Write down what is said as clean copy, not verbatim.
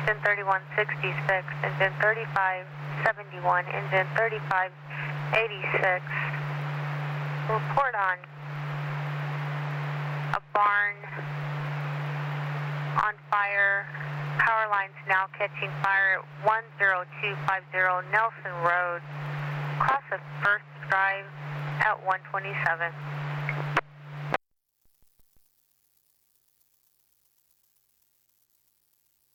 engine 3166, engine 3571, engine 3586. Report on a barn on fire. Power lines now catching fire at 10250 Nelson Road, across the First Drive at 127.